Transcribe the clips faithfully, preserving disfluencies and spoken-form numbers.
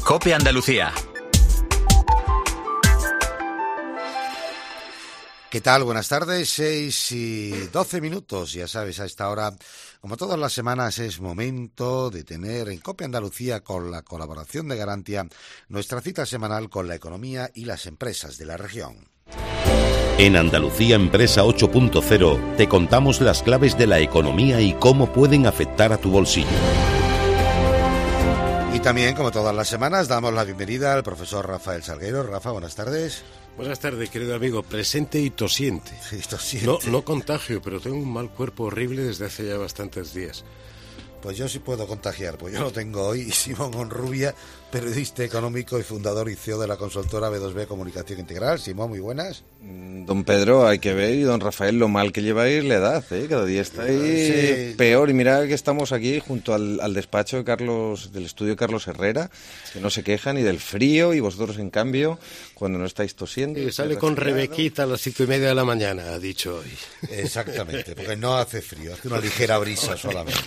COPE Andalucía. ¿Qué tal? Buenas tardes, seis y doce minutos. Ya sabes, a esta hora, como todas las semanas, es momento de tener en COPE Andalucía, con la colaboración de Garantia, nuestra cita semanal con la economía y las empresas de la región. En Andalucía Empresa ocho punto cero te contamos las claves de la economía y cómo pueden afectar a tu bolsillo. Y también, como todas las semanas, damos la bienvenida al profesor Rafael Salguero. Rafa, buenas tardes. Buenas tardes, querido amigo. Presente y tosiente. Sí, tosiente. No, no contagio, pero tengo un mal cuerpo horrible desde hace ya bastantes días. Pues yo sí puedo contagiar, pues yo lo tengo hoy. Simón Onrubia, periodista económico y fundador y C E O de la consultora B dos B Comunicación Integral. Simón, muy buenas. Don Pedro, hay que ver, y don Rafael, lo mal que lleváis la edad, ¿eh? Cada día estáis sí. peor. Y mirad que estamos aquí junto al, al despacho de Carlos, del estudio Carlos Herrera, que no se quejan ni del frío, y vosotros, en cambio, cuando no estáis tosiendo... Y sale con Rebequita a las cinco y media de la mañana, ha dicho hoy. Exactamente, porque no hace frío, hace una ligera brisa solamente.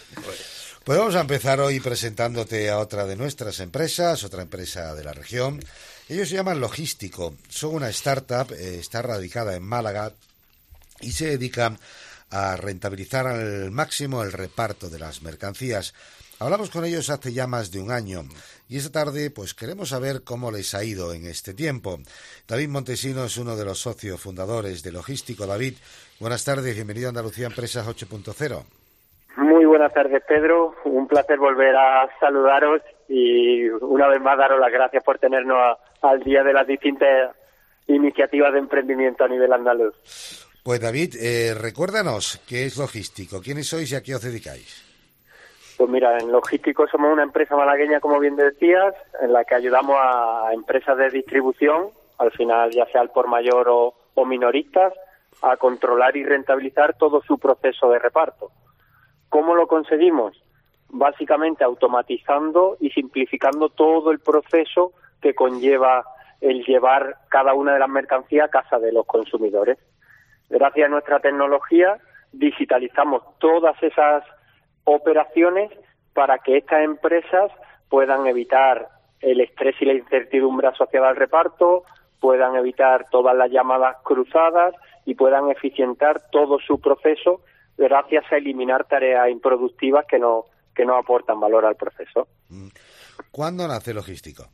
Pues vamos a empezar hoy presentándote a otra de nuestras empresas, otra empresa de la región. Ellos se llaman Logístico, son una startup, eh, está radicada en Málaga y se dedican a rentabilizar al máximo el reparto de las mercancías. Hablamos con ellos hace ya más de un año y esta tarde pues queremos saber cómo les ha ido en este tiempo. David Montesino es uno de los socios fundadores de Logístico. David, buenas tardes, bienvenido a Andalucía Empresas ocho punto cero. Muy buenas tardes, Pedro. Un placer volver a saludaros y una vez más daros las gracias por tenernos a, al día de las distintas iniciativas de emprendimiento a nivel andaluz. Pues David, eh, recuérdanos qué es Logístico, quiénes sois y a qué os dedicáis. Pues mira, en Logístico somos una empresa malagueña, como bien decías, en la que ayudamos a empresas de distribución, al final ya sea al por mayor o, o minoristas, a controlar y rentabilizar todo su proceso de reparto. ¿Cómo lo conseguimos? Básicamente automatizando y simplificando todo el proceso que conlleva el llevar cada una de las mercancías a casa de los consumidores. Gracias a nuestra tecnología digitalizamos todas esas operaciones para que estas empresas puedan evitar el estrés y la incertidumbre asociada al reparto, puedan evitar todas las llamadas cruzadas y puedan eficientar todo su proceso gracias a eliminar tareas improductivas que no que no aportan valor al proceso. ¿Cuándo nace Logístico?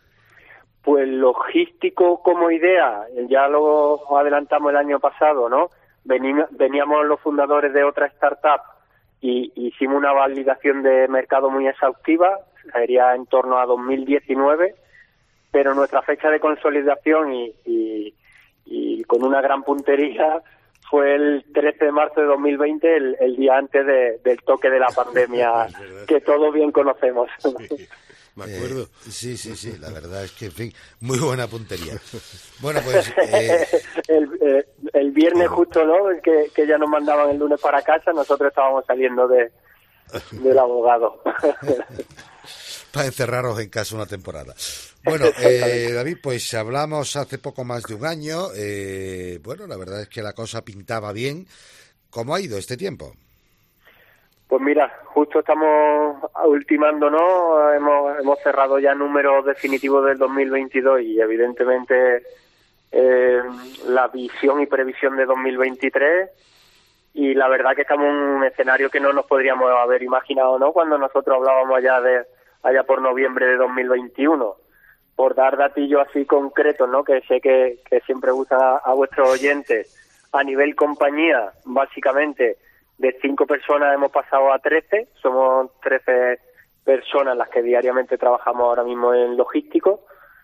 Pues Logístico como idea, ya lo adelantamos el año pasado, ¿no? Veníamos los fundadores de otra startup y hicimos una validación de mercado muy exhaustiva, sería en torno a dos mil diecinueve, pero nuestra fecha de consolidación y, y, y con una gran puntería fue el trece de marzo de dos mil veinte, el, el día antes de, del toque de la pandemia que todos bien conocemos. Sí, me acuerdo. Eh, sí, sí, sí, la verdad es que, en fin, muy buena puntería. Bueno, pues... Eh... el, eh, el viernes justo, ¿no?, que, que ya nos mandaban el lunes para casa, nosotros estábamos saliendo de del abogado. Para encerraros en casa una temporada. Bueno, eh, David, pues hablamos hace poco más de un año. Eh, bueno, la verdad es que la cosa pintaba bien. ¿Cómo ha ido este tiempo? Pues mira, justo estamos ultimando, ¿no? Hemos, hemos cerrado ya números definitivos del dos mil veintidós y evidentemente eh, la visión y previsión de dos mil veintitrés. Y la verdad que estamos en un escenario que no nos podríamos haber imaginado, ¿no?, cuando nosotros hablábamos ya de allá por noviembre de dos mil veintiuno. Por dar datillos así concretos, ¿no?, que sé que, que siempre gustan a, a vuestros oyentes. A nivel compañía, básicamente, de cinco personas hemos pasado a trece. Somos trece personas las que diariamente trabajamos ahora mismo en Logístico.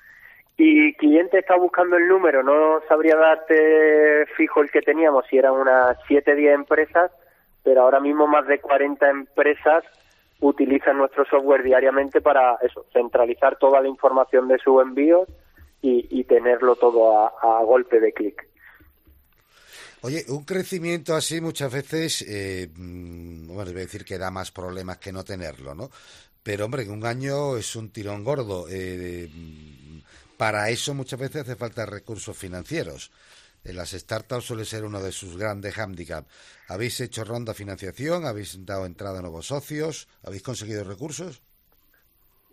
Y cliente está buscando el número, no sabría darte fijo el que teníamos, si eran unas siete o diez empresas, pero ahora mismo más de cuarenta empresas utilizan nuestro software diariamente para eso, centralizar toda la información de sus envíos y, y tenerlo todo a, a golpe de clic. Oye, un crecimiento así muchas veces, eh, bueno, voy a decir que da más problemas que no tenerlo, ¿no? Pero, hombre, que un año es un tirón gordo. Eh, para eso muchas veces hace falta recursos financieros. En las startups suele ser uno de sus grandes hándicaps. ¿Habéis hecho ronda de financiación? ¿Habéis dado entrada a nuevos socios? ¿Habéis conseguido recursos?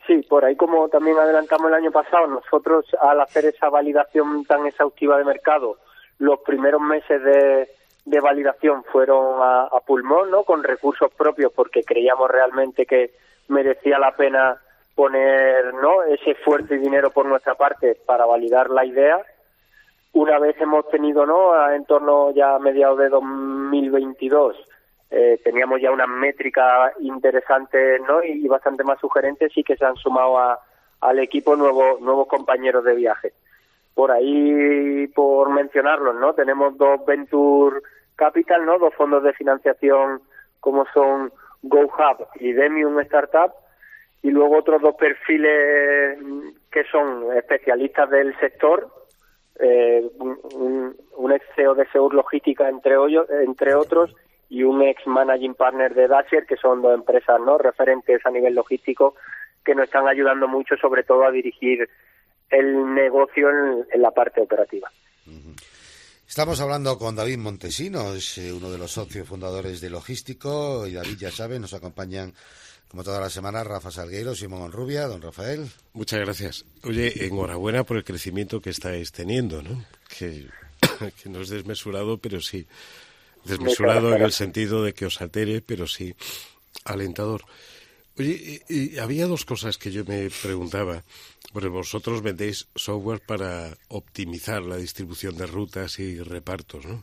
Sí, por ahí, como también adelantamos el año pasado, nosotros al hacer esa validación tan exhaustiva de mercado, los primeros meses de, de validación fueron a, a pulmón, ¿no? Con recursos propios, porque creíamos realmente que merecía la pena poner, ¿no?, ese esfuerzo y dinero por nuestra parte para validar la idea. Una vez hemos tenido, ¿no?, en torno ya a mediados de dos mil veintidós, eh, teníamos ya unas métricas interesantes, ¿no?, y, y bastante más sugerentes, y que se han sumado a, al equipo nuevos nuevos compañeros de viaje. Por ahí, por mencionarlos, ¿no?, tenemos dos Venture Capital, ¿no?, dos fondos de financiación como son GoHub y Demium Startup, y luego otros dos perfiles que son especialistas del sector, eh, un, un ex C E O de Seur Logística, entre, hoyo, entre otros, y un ex managing partner de Dasher, que son dos empresas, ¿no?, referentes a nivel logístico, que nos están ayudando mucho, sobre todo a dirigir el negocio en, en la parte operativa. Estamos hablando con David Montesino, es uno de los socios fundadores de Logístico, y David, ya sabe, nos acompañan como todas las semanas Rafa Salgueiro, Simón Onrubia. Don Rafael. Muchas gracias. Oye, enhorabuena por el crecimiento que estáis teniendo, ¿no? Que, que no es desmesurado, pero sí. Desmesurado en el sentido de que os altere, pero sí alentador. Oye, y, y había dos cosas que yo me preguntaba. Porque vosotros vendéis software para optimizar la distribución de rutas y repartos, ¿no?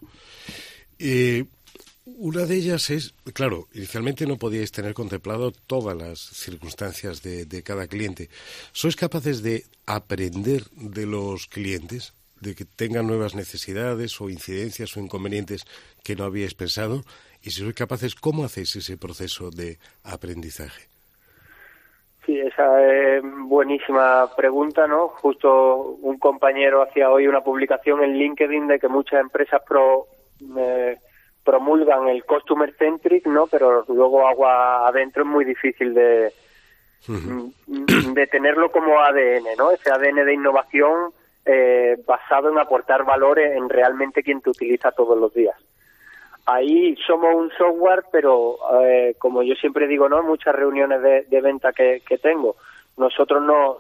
Y una de ellas es, claro, inicialmente no podíais tener contemplado todas las circunstancias de, de cada cliente. ¿Sois capaces de aprender de los clientes, de que tengan nuevas necesidades o incidencias o inconvenientes que no habíais pensado? Y si sois capaces, ¿cómo hacéis ese proceso de aprendizaje? Sí, esa es buenísima pregunta, ¿no? Justo un compañero hacía hoy una publicación en LinkedIn de que muchas empresas pro, eh, promulgan el customer centric, ¿no? Pero luego agua adentro es muy difícil de, uh-huh. de tenerlo como A D N, ¿no? Ese A D N de innovación eh, basado en aportar valores en realmente quien te utiliza todos los días. Ahí somos un software, pero eh, como yo siempre digo, ¿no?, en muchas reuniones de, de venta que, que tengo, nosotros no,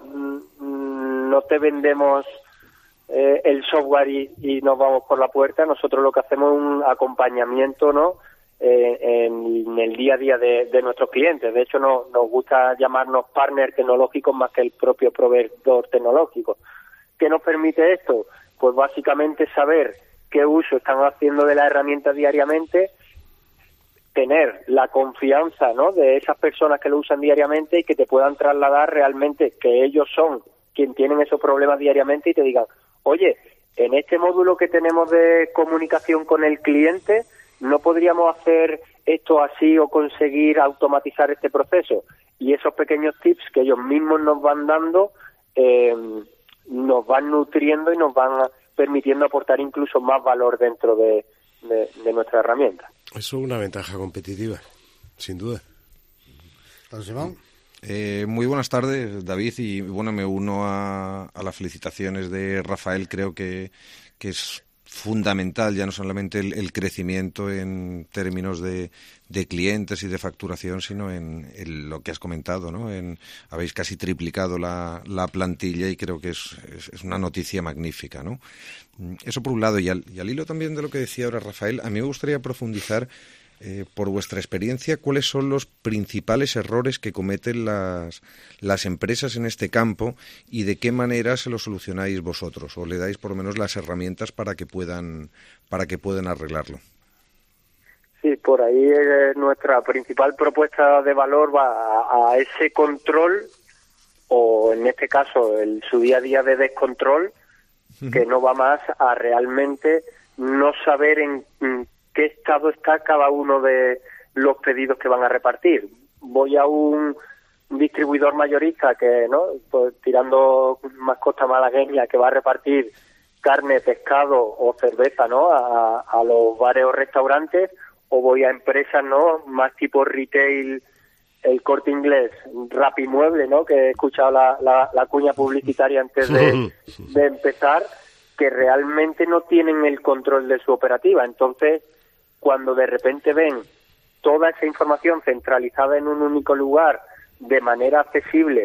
no te vendemos eh, el software y, y nos vamos por la puerta. Nosotros lo que hacemos es un acompañamiento, ¿no?, eh, en, en el día a día de, de nuestros clientes. De hecho, no, nos gusta llamarnos partners tecnológicos más que el propio proveedor tecnológico. ¿Qué nos permite esto? Pues básicamente saber qué uso están haciendo de la herramienta diariamente, tener la confianza, ¿no?, de esas personas que lo usan diariamente y que te puedan trasladar realmente que ellos son quienes tienen esos problemas diariamente y te digan, oye, en este módulo que tenemos de comunicación con el cliente, ¿no podríamos hacer esto así o conseguir automatizar este proceso? Y esos pequeños tips que ellos mismos nos van dando eh, nos van nutriendo y nos van a permitiendo aportar incluso más valor dentro de, de, de nuestra herramienta. Eso es una ventaja competitiva, sin duda. ¿Don Simón? Eh, muy buenas tardes, David, y bueno, me uno a, a las felicitaciones de Rafael. Creo que, que es fundamental ya no solamente el, el crecimiento en términos de, de clientes y de facturación, sino en, en lo que has comentado, ¿no? En, habéis casi triplicado la, la plantilla y creo que es, es, es una noticia magnífica, ¿no? Eso por un lado, y al, y al hilo también de lo que decía ahora Rafael, a mí me gustaría profundizar Eh, por vuestra experiencia, ¿cuáles son los principales errores que cometen las, las empresas en este campo y de qué manera se lo solucionáis vosotros o le dais por lo menos las herramientas para que puedan para que puedan arreglarlo? Sí, por ahí eh, nuestra principal propuesta de valor va a, a ese control, o en este caso el, su día a día de descontrol, uh-huh. que no va más a realmente no saber en qué estado está cada uno de los pedidos que van a repartir. Voy a un distribuidor mayorista que, ¿no?, pues, tirando mascota malagueña, que va a repartir carne, pescado o cerveza, ¿no?, a, a los bares o restaurantes, o voy a empresas, ¿no?, más tipo retail, el Corte Inglés, Rapimueble, ¿no?, que he escuchado la, la, la cuña publicitaria antes de, de empezar, que realmente no tienen el control de su operativa. Entonces, cuando de repente ven toda esa información centralizada en un único lugar de manera accesible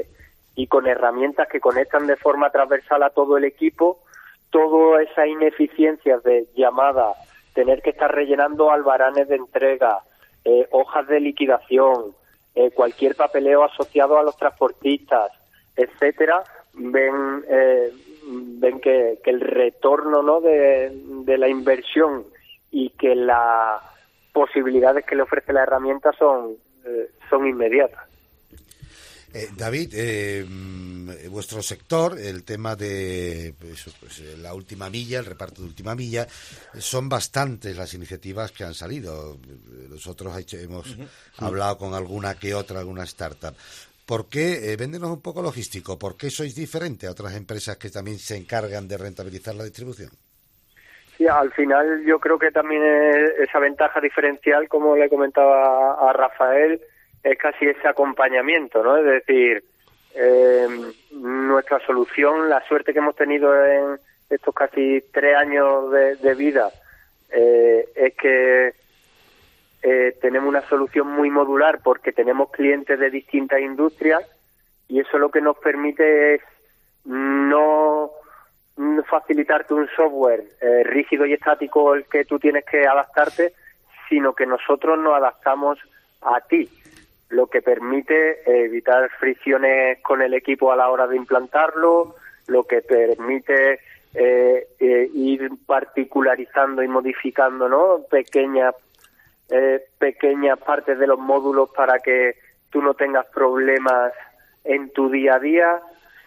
y con herramientas que conectan de forma transversal a todo el equipo, todas esas ineficiencias de llamada, tener que estar rellenando albaranes de entrega, eh, hojas de liquidación, eh, cualquier papeleo asociado a los transportistas, etcétera, ven eh, ven que, que el retorno, ¿no?, de, de la inversión y que las posibilidades que le ofrece la herramienta son eh, son inmediatas. Eh, David, eh, vuestro sector, el tema de pues, pues, la última milla, el reparto de última milla, son bastantes las iniciativas que han salido. Nosotros hemos uh-huh. hablado con alguna que otra, alguna startup. ¿Por qué? Eh, véndenos un poco logístico. ¿Por qué sois diferente a otras empresas que también se encargan de rentabilizar la distribución? Sí, al final yo creo que también es esa ventaja diferencial, como le comentaba a, a Rafael, es casi ese acompañamiento, ¿no? Es decir, eh, nuestra solución, la suerte que hemos tenido en estos casi tres años de, de vida, eh, es que eh, tenemos una solución muy modular porque tenemos clientes de distintas industrias y eso lo que nos permite es no facilitarte un software eh, rígido y estático el que tú tienes que adaptarte, sino que nosotros nos adaptamos a ti, lo que permite evitar fricciones con el equipo a la hora de implantarlo, lo que permite eh, eh, ir particularizando y modificando, ¿no?, pequeñas eh, pequeñas partes de los módulos para que tú no tengas problemas en tu día a día.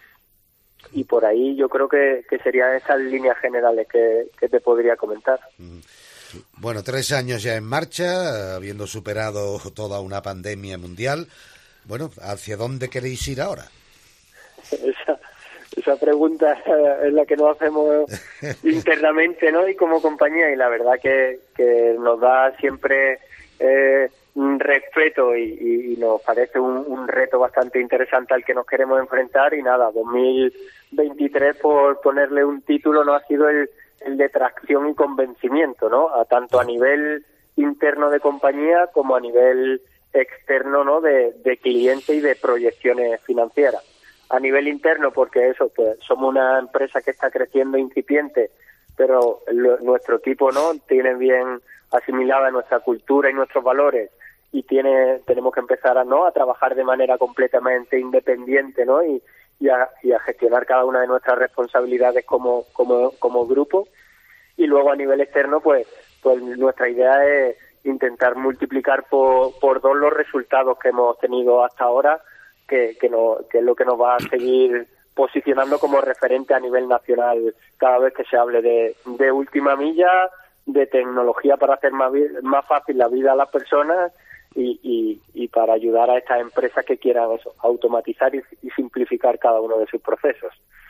Y por ahí yo creo que, que serían esas líneas generales que, que te podría comentar. Bueno, tres años ya en marcha, habiendo superado toda una pandemia mundial. Bueno, ¿hacia dónde queréis ir ahora? Esa, esa pregunta es la que nos hacemos internamente, ¿no?, y como compañía, y la verdad que, que nos da siempre eh, un respeto y, y, y nos parece un, un reto bastante interesante al que nos queremos enfrentar. Y nada, dos mil veintitrés, por ponerle un título, no ha sido el el de tracción y convencimiento, ¿no?, a tanto a nivel interno de compañía como a nivel externo, ¿no?, de, de cliente y de proyecciones financieras. A nivel interno, porque eso, pues somos una empresa que está creciendo incipiente, pero lo, nuestro equipo, ¿no?, tiene bien asimilada nuestra cultura y nuestros valores y tiene tenemos que empezar a no a trabajar de manera completamente independiente, ¿no?, y Y a, y a gestionar cada una de nuestras responsabilidades como como como grupo. Y luego a nivel externo, pues pues nuestra idea es intentar multiplicar por, por dos los resultados que hemos tenido hasta ahora, que que, no, que es lo que nos va a seguir posicionando como referente a nivel nacional cada vez que se hable de, de última milla, de tecnología para hacer más, más fácil la vida a las personas Y, y, y para ayudar a estas empresas que quieran eso, automatizar y, y simplificar cada uno de sus procesos.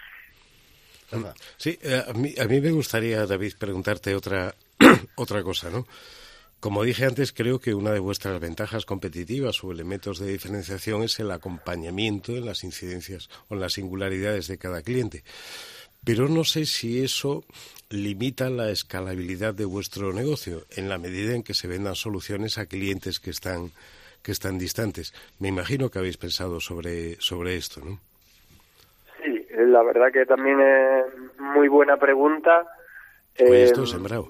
Sí, a mí, a mí me gustaría, David, preguntarte otra otra cosa, ¿no? Como dije antes, creo que una de vuestras ventajas competitivas o elementos de diferenciación es el acompañamiento en las incidencias o en las singularidades de cada cliente. Pero no sé si eso limita la escalabilidad de vuestro negocio en la medida en que se vendan soluciones a clientes que están que están distantes. Me imagino que habéis pensado sobre sobre esto, ¿no? Sí, la verdad que también es muy buena pregunta. Oye, eh, esto es sembrado.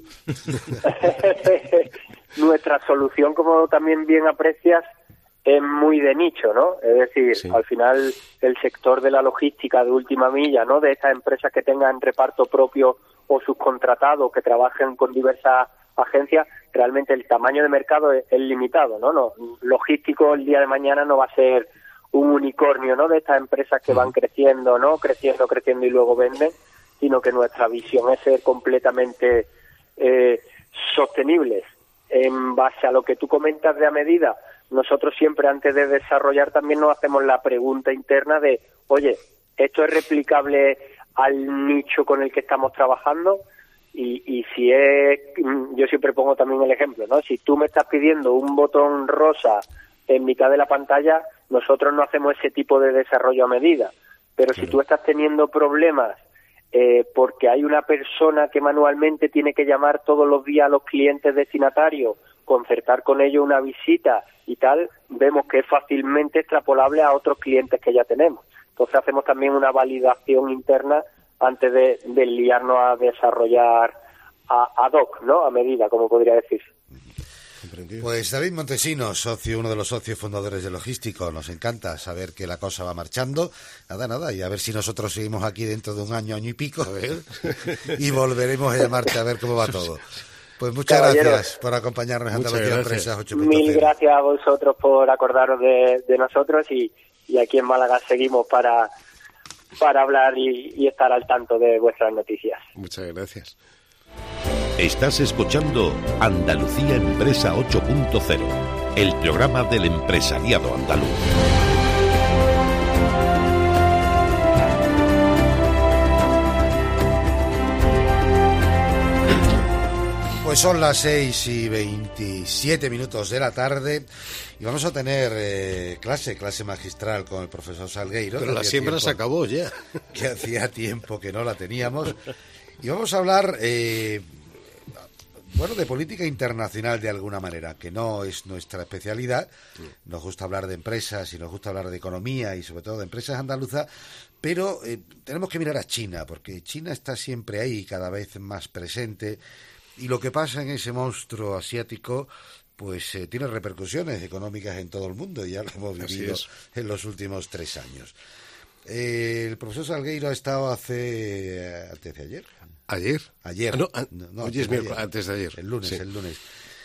Nuestra solución, como también bien aprecias, es muy de nicho, ¿no? Es decir, sí. Al final el sector de la logística de última milla, ¿no?, de estas empresas que tengan reparto propio o subcontratado, que trabajen con diversas agencias, realmente el tamaño de mercado es, es limitado, ¿no? No, logístico el día de mañana no va a ser un unicornio, ¿no?, de estas empresas que van creciendo, ¿no?, creciendo, creciendo y luego venden, sino que nuestra visión es ser completamente eh, sostenibles. En base a lo que tú comentas de a medida, nosotros siempre antes de desarrollar también nos hacemos la pregunta interna de, oye, ¿esto es replicable al nicho con el que estamos trabajando? Y, y si es, yo siempre pongo también el ejemplo, ¿no? Si tú me estás pidiendo un botón rosa en mitad de la pantalla, nosotros no hacemos ese tipo de desarrollo a medida. Pero si tú estás teniendo problemas eh, porque hay una persona que manualmente tiene que llamar todos los días a los clientes destinatarios, concertar con ellos una visita y tal, vemos que es fácilmente extrapolable a otros clientes que ya tenemos. Entonces hacemos también una validación interna antes de, de liarnos a desarrollar a, ad hoc, ¿no? A medida, como podría decirse. Pues David Montesinos, socio, uno de los socios fundadores de Logístico, nos encanta saber que la cosa va marchando. Nada, nada, y a ver si nosotros seguimos aquí dentro de un año, año y pico, a ver, y volveremos a llamarte a ver cómo va todo. Pues muchas Caballero, gracias por acompañarnos en Andalucía Empresas ocho punto cero. Mil gracias a vosotros por acordaros de, de nosotros y, y aquí en Málaga seguimos para, para hablar y, y estar al tanto de vuestras noticias. Muchas gracias. Estás escuchando Andalucía Empresa ocho punto cero, el programa del empresariado andaluz. Pues son las seis y veintisiete minutos de la tarde y vamos a tener eh, clase, clase magistral con el profesor Salgueiro. Pero la siembra se acabó ya. Que hacía tiempo que no la teníamos. Y vamos a hablar... Eh, Bueno, de política internacional de alguna manera, que no es nuestra especialidad. Nos gusta hablar de empresas y nos gusta hablar de economía y sobre todo de empresas andaluzas, pero eh, tenemos que mirar a China, porque China está siempre ahí, cada vez más presente, y lo que pasa en ese monstruo asiático pues eh, tiene repercusiones económicas en todo el mundo, y ya lo hemos vivido en los últimos tres años. Eh, el profesor Salgueiro ha estado hace... antes de ayer. ¿Ayer? Ayer. Ah, no, a, no, hoy es miércoles, antes de ayer. El lunes, sí. el lunes.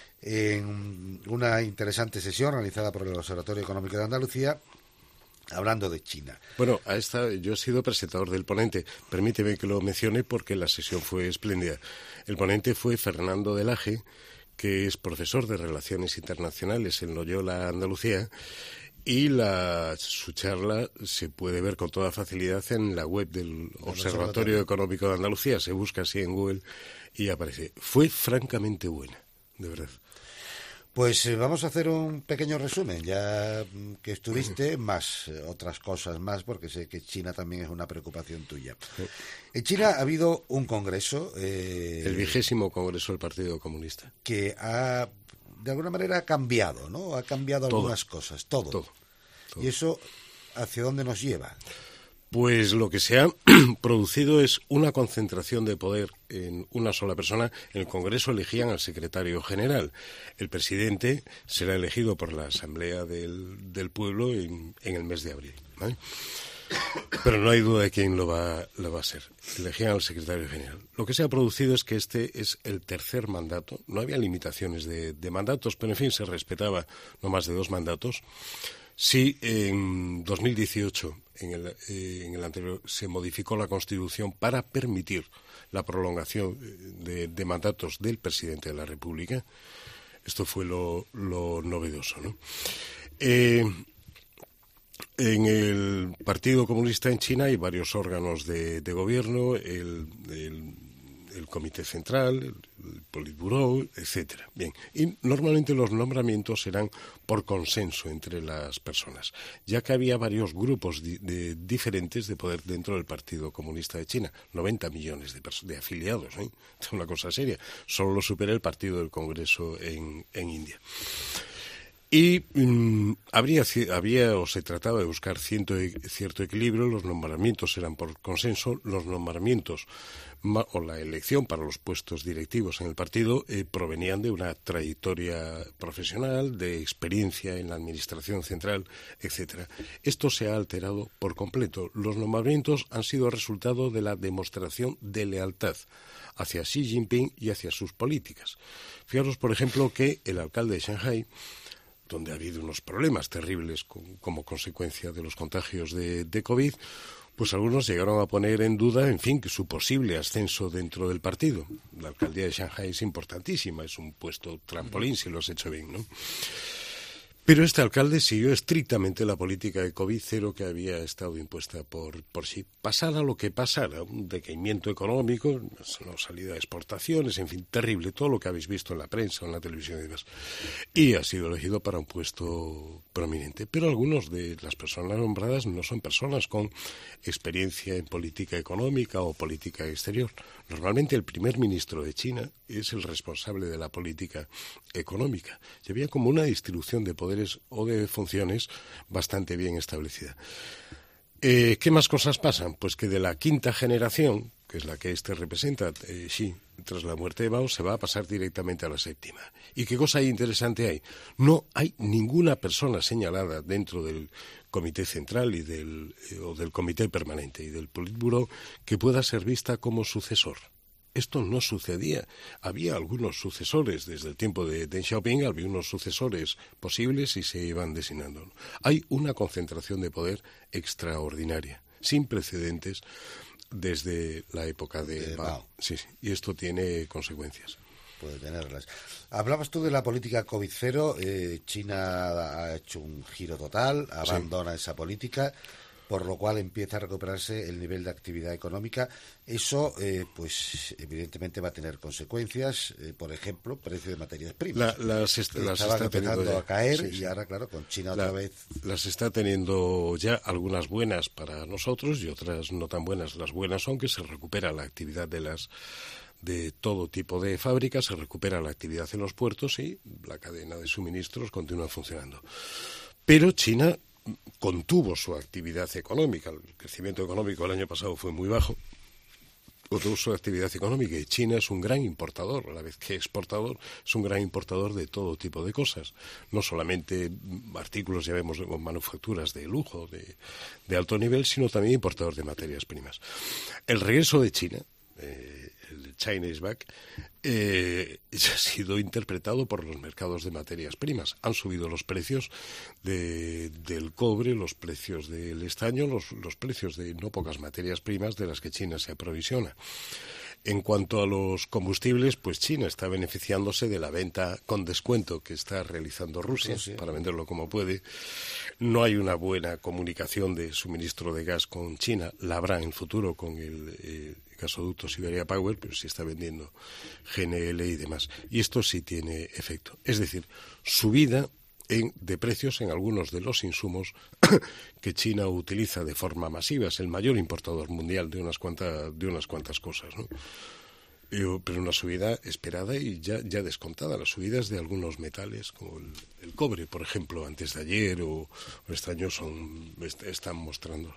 En una interesante sesión realizada por el Observatorio Económico de Andalucía, hablando de China. Bueno, a esta yo he sido presentador del ponente. Permíteme que lo mencione porque la sesión fue espléndida. El ponente fue Fernando de Laje, que es profesor de Relaciones Internacionales en Loyola, Andalucía, y la, su charla se puede ver con toda facilidad en la web del Observatorio Económico de Andalucía. Se busca así en Google y aparece. Fue francamente buena, de verdad. Pues eh, vamos a hacer un pequeño resumen, ya que estuviste, más eh, otras cosas más, porque sé que China también es una preocupación tuya. En China ha habido un congreso... Eh, el vigésimo congreso del Partido Comunista. Que ha... de alguna manera ha cambiado, ¿no? Ha cambiado todo, algunas cosas, todo. todo. Todo. ¿Y eso hacia dónde nos lleva? Pues lo que se ha producido es una concentración de poder en una sola persona. En el Congreso elegían al secretario general. El presidente será elegido por la Asamblea del, del Pueblo en, en el mes de abril, ¿vale? Pero no hay duda de quién lo va, lo va a ser. Elegían al secretario general. Lo que se ha producido es que este es el tercer mandato. No había limitaciones de, de mandatos, pero en fin, se respetaba no más de dos mandatos. Sí, en dos mil dieciocho, en el, eh, en el anterior, se modificó la Constitución para permitir la prolongación de, de mandatos del presidente de la República. Esto fue lo, lo novedoso, ¿no? Eh, En el Partido Comunista en China hay varios órganos de, de gobierno, el, el, el Comité Central, el, el Politburó, etcétera. Bien, y normalmente los nombramientos serán por consenso entre las personas, ya que había varios grupos di, de, diferentes de poder dentro del Partido Comunista de China, noventa millones de, de afiliados, ¿eh? Es una cosa seria. Solo lo supera el Partido del Congreso en, en India. Y mmm, habría, había o se trataba de buscar cierto, cierto equilibrio. Los nombramientos eran por consenso. Los nombramientos o la elección para los puestos directivos en el partido eh, provenían de una trayectoria profesional, de experiencia en la administración central, etcétera. Esto se ha alterado por completo. Los nombramientos han sido resultado de la demostración de lealtad hacia Xi Jinping y hacia sus políticas. Fijaros, por ejemplo, que el alcalde de Shanghái, donde ha habido unos problemas terribles con, como consecuencia de los contagios de, de COVID, pues algunos llegaron a poner en duda, en fin, que su posible ascenso dentro del partido. La alcaldía de Shanghái es importantísima, es un puesto trampolín si lo has hecho bien, ¿no? Pero este alcalde siguió estrictamente la política de COVID cero que había estado impuesta por, por Xi. Pasara lo que pasara, un decaimiento económico, no salida de exportaciones, en fin, terrible, todo lo que habéis visto en la prensa, en la televisión y demás. Y ha sido elegido para un puesto prominente. Pero algunos de las personas nombradas no son personas con experiencia en política económica o política exterior. Normalmente el primer ministro de China es el responsable de la política económica. Y había como una distribución de poderes o de funciones bastante bien establecida. Eh, ¿Qué más cosas pasan? Pues que de la quinta generación, que es la que este representa, eh, Xi, tras la muerte de Mao, se va a pasar directamente a la séptima. ¿Y qué cosa interesante hay? No hay ninguna persona señalada dentro del Comité Central y del, eh, o del Comité Permanente y del Politburó que pueda ser vista como sucesor. Esto no sucedía. Había algunos sucesores desde el tiempo de Deng Xiaoping, había unos sucesores posibles y se iban designando. Hay una concentración de poder extraordinaria, sin precedentes desde la época de, de Mao. Mao. Sí, sí, y esto tiene consecuencias. Puede tenerlas. Hablabas tú de la política COVID cero. Eh, China ha hecho un giro total, abandona sí. esa política, por lo cual empieza a recuperarse el nivel de actividad económica. Eso, eh, pues, evidentemente va a tener consecuencias. Eh, por ejemplo, precio de materias primas. La, las est las Estaban está empezando teniendo a caer sí, y sí. ahora, claro, con China la, otra vez. Las está teniendo ya algunas buenas para nosotros y otras no tan buenas. Las buenas son que se recupera la actividad de las de todo tipo de fábricas, se recupera la actividad en los puertos y la cadena de suministros continúa funcionando. Pero China contuvo su actividad económica. El crecimiento económico el año pasado fue muy bajo. Contuvo su actividad económica y China es un gran importador, a la vez que exportador, es un gran importador de todo tipo de cosas. No solamente artículos, ya vemos, manufacturas de lujo, de, de alto nivel, sino también importador de materias primas. El regreso de China, eh, el China is back, eh, ha sido interpretado por los mercados de materias primas. Han subido los precios de, del cobre, los precios del estaño, los, los precios de no pocas materias primas de las que China se aprovisiona. En cuanto a los combustibles, pues China está beneficiándose de la venta con descuento que está realizando Rusia, sí, sí. para venderlo como puede. No hay una buena comunicación de suministro de gas con China. La habrá en el futuro con el eh, gasoducto Siberia Power, pero sí está vendiendo G N L y demás. Y esto sí tiene efecto. Es decir, subida En, de precios en algunos de los insumos que China utiliza de forma masiva. Es el mayor importador mundial de unas cuantas, de unas cuantas cosas, ¿no? Pero una subida esperada y ya, ya descontada. Las subidas de algunos metales, como el, el cobre, por ejemplo, antes de ayer o, o este año, son, est están mostrando.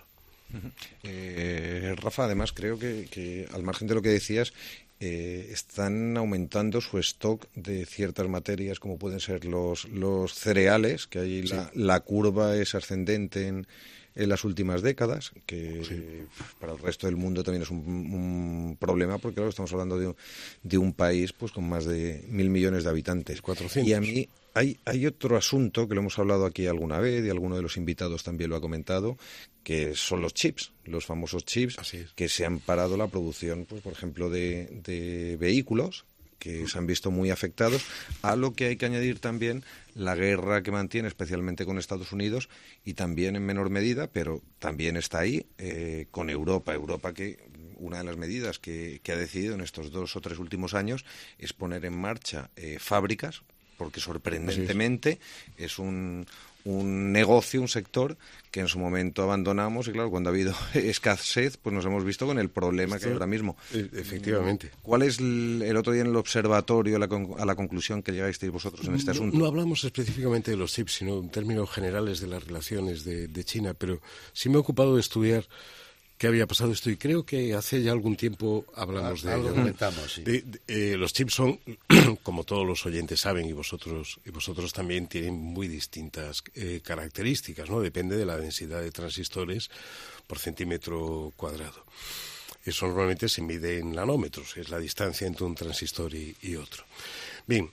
Eh, Rafa, además creo que, que al margen de lo que decías, Eh, están aumentando su stock de ciertas materias como pueden ser los, los cereales, que ahí sí. la, la curva es ascendente en, en las últimas décadas, que sí. para el resto del mundo también es un, un problema, porque claro, estamos hablando de, de un país pues con más de mil millones de habitantes. cuatrocientos. Y a mí hay, hay otro asunto que lo hemos hablado aquí alguna vez y alguno de los invitados también lo ha comentado, que son los chips, los famosos chips que se han parado la producción, pues por ejemplo, de, de vehículos, que se han visto muy afectados, a lo que hay que añadir también la guerra que mantiene especialmente con Estados Unidos y también en menor medida, pero también está ahí, eh, con Europa. Europa que una de las medidas que, que ha decidido en estos dos o tres últimos años es poner en marcha eh, fábricas, porque sorprendentemente es un... un negocio, un sector que en su momento abandonamos y claro, cuando ha habido escasez, pues nos hemos visto con el problema Esto, que hay ahora mismo. Efectivamente. ¿Cuál es el, el otro día en el observatorio la, a la conclusión que llegasteis vosotros en este no, asunto? No hablamos específicamente de los chips, sino en términos generales de las relaciones de, de China, pero sí me he ocupado de estudiar qué había pasado esto y creo que hace ya algún tiempo hablamos ah, de ello. Comentamos, sí. de, de, eh, los chips son, como todos los oyentes saben y vosotros y vosotros también, tienen muy distintas eh, características, ¿no? Depende de la densidad de transistores por centímetro cuadrado. Eso normalmente se mide en nanómetros, es la distancia entre un transistor y, y otro. Bien,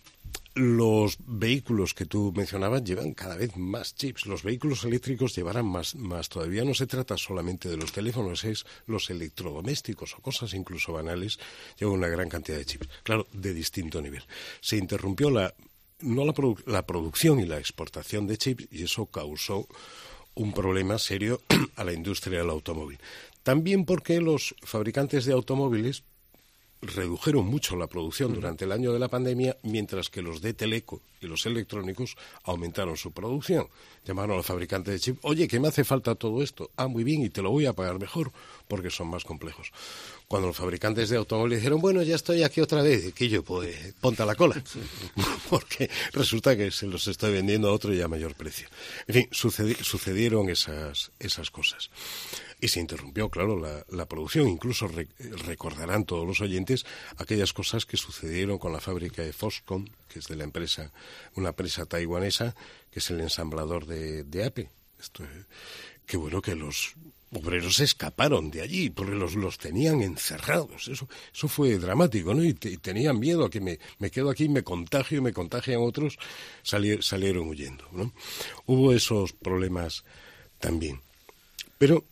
los vehículos que tú mencionabas llevan cada vez más chips. Los vehículos eléctricos llevarán más, más. Todavía no se trata solamente de los teléfonos, es los electrodomésticos o cosas incluso banales. Llevan una gran cantidad de chips. Claro, de distinto nivel. Se interrumpió la, no la, produ la producción y la exportación de chips y eso causó un problema serio a la industria del automóvil. También porque los fabricantes de automóviles redujeron mucho la producción durante el año de la pandemia, mientras que los de teleco y los electrónicos aumentaron su producción. Llamaron al fabricante de chip, oye, que me hace falta todo esto. Ah, muy bien, y te lo voy a pagar mejor, porque son más complejos. cuando los fabricantes de automóviles dijeron, bueno, ya estoy aquí otra vez, Quillo, pues ponte a la cola, porque resulta que se los estoy vendiendo a otro y a mayor precio. En fin, sucedi sucedieron esas, esas cosas. Y se interrumpió, claro, la, la producción. Incluso re recordarán todos los oyentes aquellas cosas que sucedieron con la fábrica de Foxconn, que es de la empresa, una empresa taiwanesa, que es el ensamblador de, de Apple. Esto, que bueno, que los obreros escaparon de allí porque los, los tenían encerrados. Eso, eso fue dramático, ¿no? Y, te, y tenían miedo a que me, me quedo aquí, me contagio, me contagian otros, sali, salieron huyendo, ¿no? Hubo esos problemas también. Pero,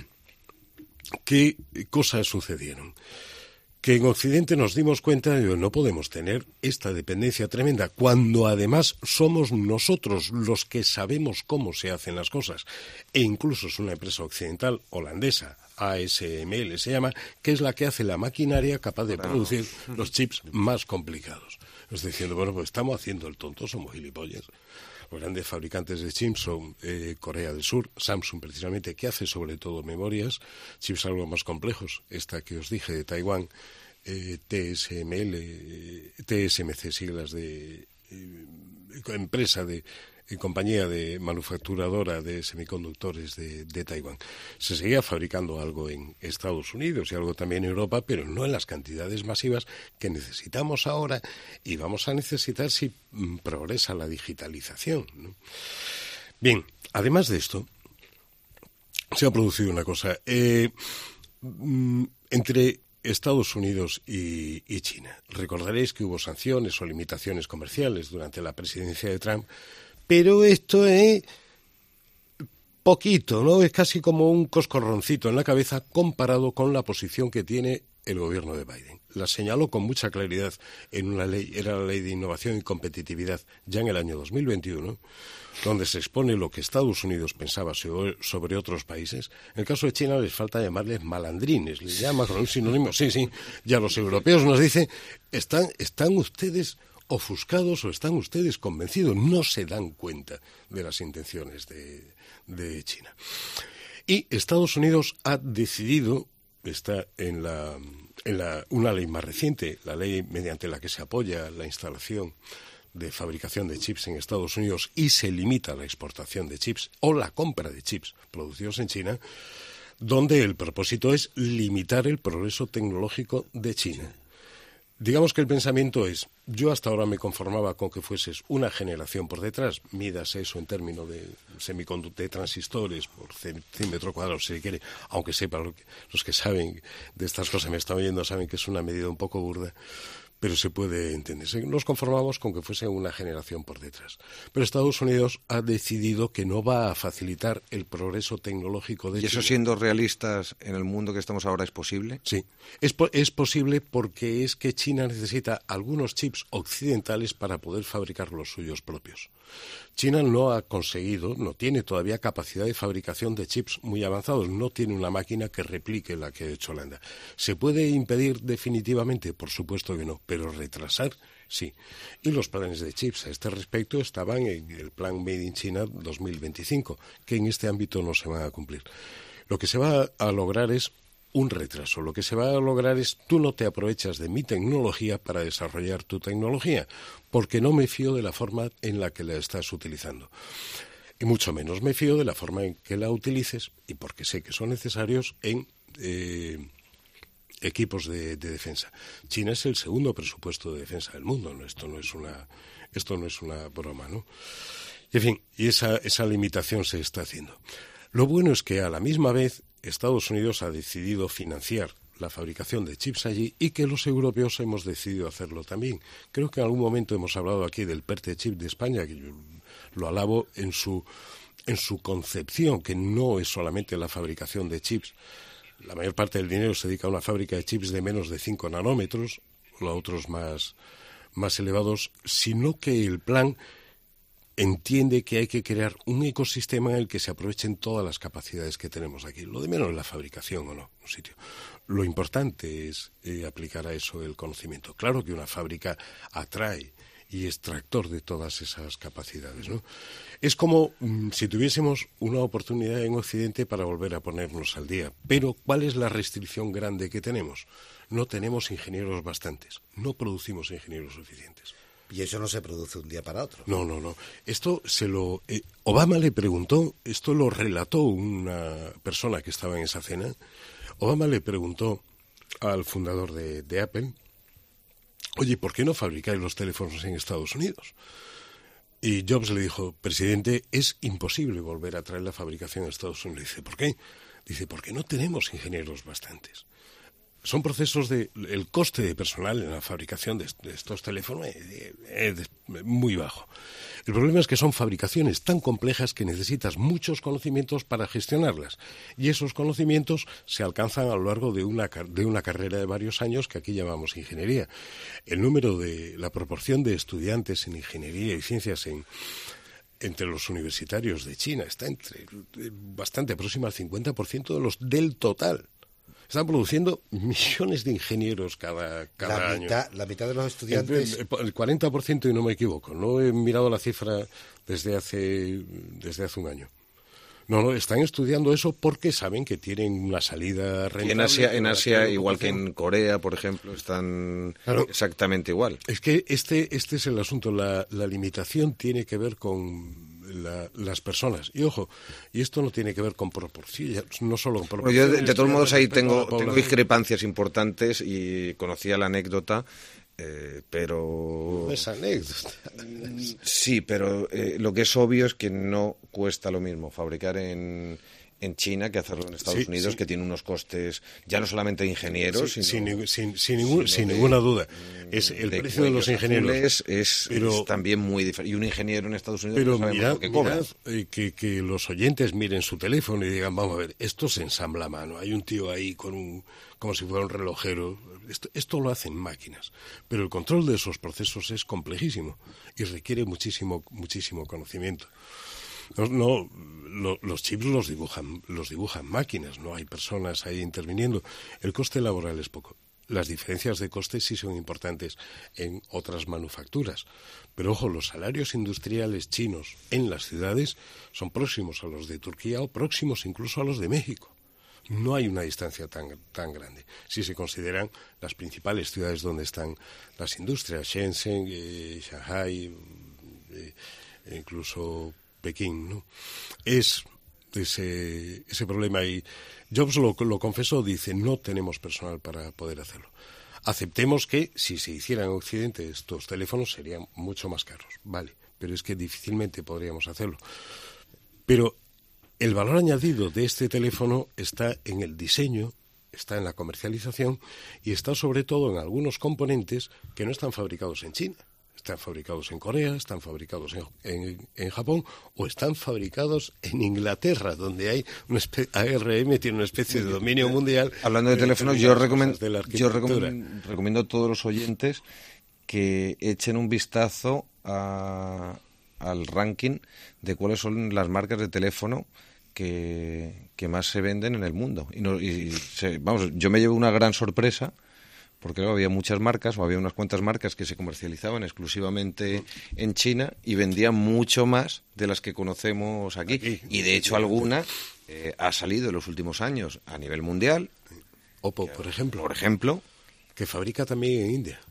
¿qué cosas sucedieron? Que en Occidente nos dimos cuenta de que no podemos tener esta dependencia tremenda, cuando además somos nosotros los que sabemos cómo se hacen las cosas. E incluso es una empresa occidental, holandesa, A S M L se llama, que es la que hace la maquinaria capaz de producir los chips más complicados. Es diciendo, bueno, pues estamos haciendo el tonto, somos gilipollas. Los grandes fabricantes de chips son eh, Corea del Sur, Samsung precisamente, que hace sobre todo memorias, chips algo más complejos, esta que os dije de Taiwán, eh, T S M L, eh, T S M C, siglas de eh, empresa de eh, compañía de manufacturadora de semiconductores de, de Taiwán. Se seguía fabricando algo en Estados Unidos y algo también en Europa, pero no en las cantidades masivas que necesitamos ahora y vamos a necesitar si mm, progresa la digitalización, ¿no? Bien, además de esto, se ha producido una cosa. Eh, mm, entre Estados Unidos y, y China. Recordaréis que hubo sanciones o limitaciones comerciales durante la presidencia de Trump, pero esto es poquito, ¿no? Es casi como un coscorroncito en la cabeza comparado con la posición que tiene el gobierno de Biden. La señaló con mucha claridad en una ley, era la Ley de Innovación y Competitividad, ya en el año dos mil veintiuno, donde se expone lo que Estados Unidos pensaba sobre otros países. En el caso de China les falta llamarles malandrines, les llama con un sinónimo, sí, sí, ya los europeos nos dicen, están, están ustedes ofuscados o están ustedes convencidos, no se dan cuenta de las intenciones de, de China. Y Estados Unidos ha decidido, está en la, en la una ley más reciente, la ley mediante la que se apoya la instalación de fabricación de chips en Estados Unidos y se limita la exportación de chips o la compra de chips producidos en China, donde el propósito es limitar el progreso tecnológico de China. Digamos que el pensamiento es, yo hasta ahora me conformaba con que fueses una generación por detrás, midas eso en términos de semiconductores, de transistores por centímetro cuadrado, si se quiere, aunque sepa lo que, los que saben de estas cosas, me están oyendo, saben que es una medida un poco burda, pero se puede entender. Nos conformamos con que fuese una generación por detrás. Pero Estados Unidos ha decidido que no va a facilitar el progreso tecnológico de China. ¿Y eso, siendo realistas, en el mundo que estamos ahora, es posible? Sí, es, po es posible porque es que China necesita algunos chips occidentales para poder fabricar los suyos propios. China no ha conseguido, no tiene todavía capacidad de fabricación de chips muy avanzados, no tiene una máquina que replique la que ha hecho Holanda. ¿Se puede impedir definitivamente? Por supuesto que no, pero retrasar, sí. Y los planes de chips a este respecto estaban en el plan Made in China dos mil veinticinco, que en este ámbito no se van a cumplir. Lo que se va a lograr es un retraso. Lo que se va a lograr es, tú no te aprovechas de mi tecnología para desarrollar tu tecnología, porque no me fío de la forma en la que la estás utilizando. Y mucho menos me fío de la forma en que la utilices, y porque sé que son necesarios en eh, equipos de, de defensa. China es el segundo presupuesto de defensa del mundo, ¿no? Esto no es una, esto no es una broma, ¿no? Y en fin, y esa, esa limitación se está haciendo. Lo bueno es que a la misma vez Estados Unidos ha decidido financiar la fabricación de chips allí y que los europeos hemos decidido hacerlo también. Creo que en algún momento hemos hablado aquí del PERTE chip de España, que yo lo alabo en su, en su concepción, que no es solamente la fabricación de chips. La mayor parte del dinero se dedica a una fábrica de chips de menos de cinco nanómetros, los otros más, más elevados, sino que el plan entiende que hay que crear un ecosistema en el que se aprovechen todas las capacidades que tenemos aquí. Lo de menos es la fabricación o no, un sitio. Lo importante es eh, aplicar a eso el conocimiento. Claro que una fábrica atrae y extractor de todas esas capacidades, ¿no? Es como mm, si tuviésemos una oportunidad en Occidente para volver a ponernos al día. Pero, ¿cuál es la restricción grande que tenemos? No tenemos ingenieros bastantes, no producimos ingenieros suficientes. Y eso no se produce un día para otro. No, no, no. Esto se lo... Eh, Obama le preguntó, esto lo relató una persona que estaba en esa cena. Obama le preguntó al fundador de, de Apple, oye, ¿por qué no fabricáis los teléfonos en Estados Unidos? Y Jobs le dijo, presidente, es imposible volver a traer la fabricación a Estados Unidos. Dice, ¿por qué? Dice, porque no tenemos ingenieros bastantes. Son procesos de... El coste de personal en la fabricación de, de estos teléfonos es, es, es muy bajo. El problema es que son fabricaciones tan complejas que necesitas muchos conocimientos para gestionarlas. Y esos conocimientos se alcanzan a lo largo de una, de una carrera de varios años que aquí llamamos ingeniería. El número de... La proporción de estudiantes en ingeniería y ciencias en... entre los universitarios de China está entre bastante próxima al cincuenta por ciento de los del total. Están produciendo millones de ingenieros cada, cada la año. Mitad, la mitad de los estudiantes... El, el cuarenta por ciento, y no me equivoco. No he mirado la cifra desde hace, desde hace un año. No, no, están estudiando eso porque saben que tienen una salida rentable. Y en Asia, en Asia igual que en Corea, por ejemplo, están claro, exactamente igual. Es que este, este es el asunto. La, la limitación tiene que ver con... La, las personas. Y ojo, y esto no tiene que ver con proporciones, no solo con proporciones. Bueno, yo de, de todos modos ahí tengo, tengo discrepancias importantes y conocía la anécdota, eh, pero... No es anécdota. Sí, pero eh, lo que es obvio es que no cuesta lo mismo fabricar en... en China que hacerlo en Estados sí, Unidos, sí. que tiene unos costes ya no solamente de ingenieros, sí, sino, sin, sin, sin, ningún, sin de, ninguna duda. Es el de precio de los ingenieros. Es, es, pero, es también muy diferente. Y un ingeniero en Estados Unidos pero no sabe mirad, lo que cobra. Mirad, que, que los oyentes miren su teléfono y digan, vamos a ver, esto se ensambla a mano. Hay un tío ahí con un, como si fuera un relojero. Esto, esto lo hacen máquinas. Pero el control de esos procesos es complejísimo y requiere muchísimo, muchísimo conocimiento. No, no lo, los chips los dibujan, los dibujan máquinas, no hay personas ahí interviniendo. El coste laboral es poco. Las diferencias de coste sí son importantes en otras manufacturas. Pero ojo, los salarios industriales chinos en las ciudades son próximos a los de Turquía o próximos incluso a los de México. No hay una distancia tan, tan grande. Si se consideran las principales ciudades donde están las industrias, Shenzhen, eh, Shanghai, eh, incluso Pekín, ¿no? Es ese, ese problema y Jobs lo, lo confesó, dice, no tenemos personal para poder hacerlo. Aceptemos que si se hicieran en Occidente estos teléfonos serían mucho más caros, vale, pero es que difícilmente podríamos hacerlo. Pero el valor añadido de este teléfono está en el diseño, está en la comercialización y está sobre todo en algunos componentes que no están fabricados en China. Están fabricados en Corea, están fabricados en, en, en Japón o están fabricados en Inglaterra, donde hay una especie, A R M tiene una especie de dominio mundial. Hablando de teléfonos, yo, recomend, yo recomend, recomiendo a todos los oyentes que echen un vistazo a, al ranking de cuáles son las marcas de teléfono que, que más se venden en el mundo. Y, no, y se, vamos, yo me llevo una gran sorpresa. Porque había muchas marcas, o había unas cuantas marcas que se comercializaban exclusivamente en China y vendían mucho más de las que conocemos aquí. aquí y de hecho alguna eh, ha salido en los últimos años a nivel mundial. Oppo, por ejemplo. Por ejemplo. Que fabrica también en India.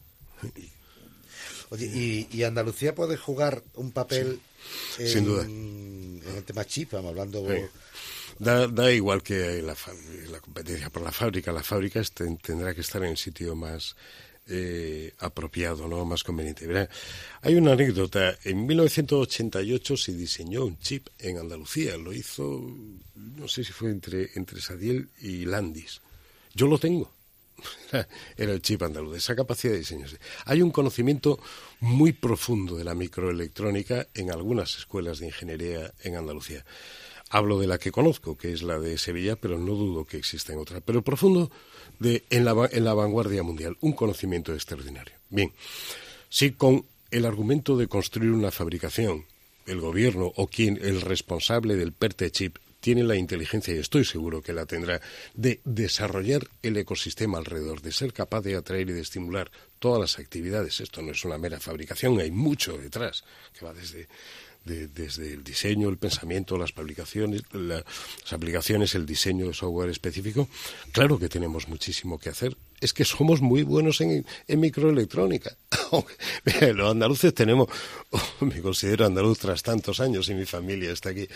Oye, ¿y, y Andalucía puede jugar un papel sí, en, sin duda. en el tema chip, vamos, hablando... Sí. Da, da igual que la, la competencia por la fábrica. La fábrica este, tendrá que estar en el sitio más eh, apropiado, ¿no? Más conveniente. Verá, hay una anécdota. En mil novecientos ochenta y ocho se diseñó un chip en Andalucía. Lo hizo, no sé si fue entre, entre Sadiel y Landis. Yo lo tengo. Era el chip andaluz, esa capacidad de diseño. Hay un conocimiento muy profundo de la microelectrónica en algunas escuelas de ingeniería en Andalucía. Hablo de la que conozco, que es la de Sevilla, pero no dudo que exista en otra. Pero profundo de, en, la, en la vanguardia mundial, un conocimiento extraordinario. Bien, si con el argumento de construir una fabricación, el gobierno o quien, el responsable del PERTE chip, tiene la inteligencia, y estoy seguro que la tendrá, de desarrollar el ecosistema alrededor, de ser capaz de atraer y de estimular todas las actividades. Esto no es una mera fabricación, hay mucho detrás, que va desde, de, desde el diseño, el pensamiento, las aplicaciones, la, las aplicaciones, el diseño de software específico. Claro que tenemos muchísimo que hacer. Es que somos muy buenos en, en microelectrónica. Mira, los andaluces tenemos, oh, me considero andaluz tras tantos años y mi familia está aquí.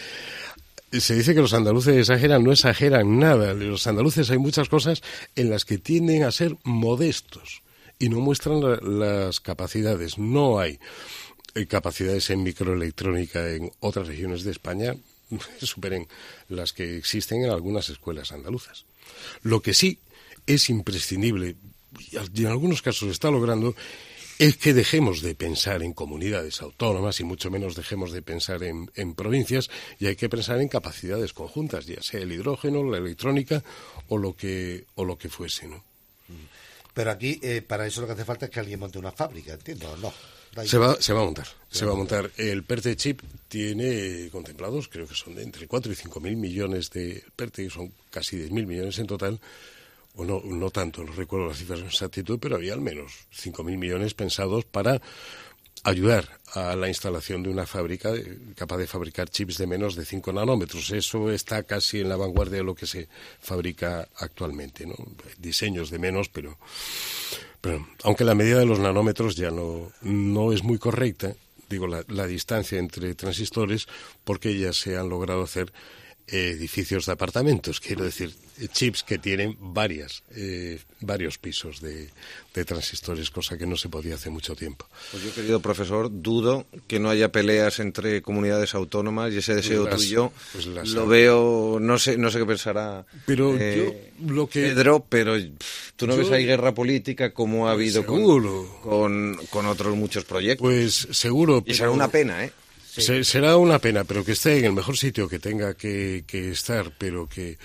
Se dice que los andaluces exageran, no exageran nada. Los andaluces hay muchas cosas en las que tienden a ser modestos y no muestran la, las capacidades. No hay eh, capacidades en microelectrónica en otras regiones de España que superen las que existen en algunas escuelas andaluzas. Lo que sí es imprescindible, y en algunos casos se está logrando, es que dejemos de pensar en comunidades autónomas y mucho menos dejemos de pensar en, en provincias, y hay que pensar en capacidades conjuntas, ya sea el hidrógeno, la electrónica o lo que o lo que fuese, ¿no? Pero aquí, eh, para eso lo que hace falta es que alguien monte una fábrica, ¿entiendo? No. Se va, se va a montar, se, se va a montar. El PERTE Chip tiene contemplados, creo que son de entre cuatro y cinco mil millones de PERTE, son casi diez mil millones en total. O no, no tanto, no recuerdo las cifras con exactitud, pero había al menos cinco mil millones pensados para ayudar a la instalación de una fábrica capaz de fabricar chips de menos de cinco nanómetros. Eso está casi en la vanguardia de lo que se fabrica actualmente, ¿no? Diseños de menos, pero, pero aunque la medida de los nanómetros ya no, no es muy correcta, digo, la, la distancia entre transistores, porque ya se han logrado hacer edificios de apartamentos, quiero decir, chips que tienen varias, eh, varios pisos de, de transistores, cosa que no se podía hace mucho tiempo. Pues yo, querido profesor, dudo que no haya peleas entre comunidades autónomas, y ese deseo las, tuyo pues las lo hay. veo, no sé, no sé qué pensará pero eh, yo, lo que, Pedro, pero pff, tú no yo, ves ahí guerra política como ha habido seguro. Con, con, con otros muchos proyectos. Pues seguro. Y será una pena, ¿eh? Sí. Se, será una pena, pero que esté en el mejor sitio que tenga que, que estar, pero que,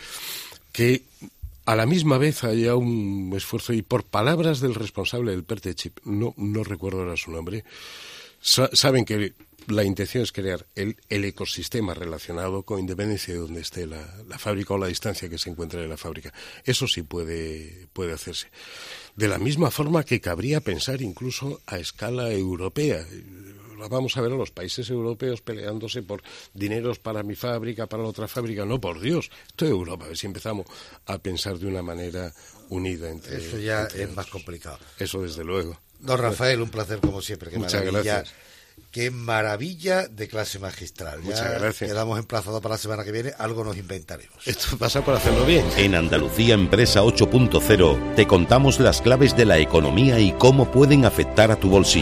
que a la misma vez haya un esfuerzo, y por palabras del responsable del PERTE Chip, no, no recuerdo ahora su nombre, sa saben que la intención es crear el, el ecosistema relacionado con independencia de donde esté la, la fábrica o la distancia que se encuentre de la fábrica. Eso sí puede, puede hacerse. De la misma forma que cabría pensar incluso a escala europea. Vamos a ver a los países europeos peleándose por dineros para mi fábrica, para la otra fábrica. No, por Dios, esto es Europa. A ver si empezamos a pensar de una manera unida entre Eso ya entre es más complicado. Eso desde luego. Don Rafael, un placer como siempre. Qué Muchas maravilla, gracias. Qué maravilla de clase magistral. Muchas ya gracias. Quedamos emplazados para la semana que viene. Algo nos inventaremos. Esto pasa por hacerlo bien. En Andalucía Empresa ocho punto cero te contamos las claves de la economía y cómo pueden afectar a tu bolsillo.